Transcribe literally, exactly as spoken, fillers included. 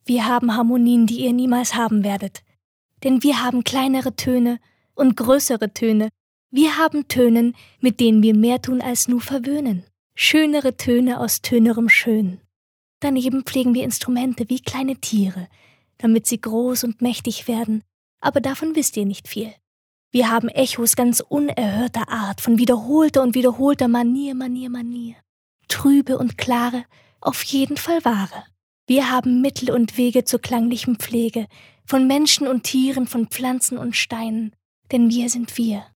Wir haben Harmonien, die ihr niemals haben werdet. Denn wir haben kleinere Töne und größere Töne. Wir haben Tönen, mit denen wir mehr tun als nur verwöhnen. Schönere Töne aus tönerem Schön. Daneben pflegen wir Instrumente wie kleine Tiere, damit sie groß und mächtig werden, aber davon wisst ihr nicht viel. Wir haben Echos ganz unerhörter Art, von wiederholter und wiederholter Manier, Manier, Manier. Trübe und klare, auf jeden Fall wahre. Wir haben Mittel und Wege zur klanglichen Pflege, von Menschen und Tieren, von Pflanzen und Steinen, denn wir sind wir.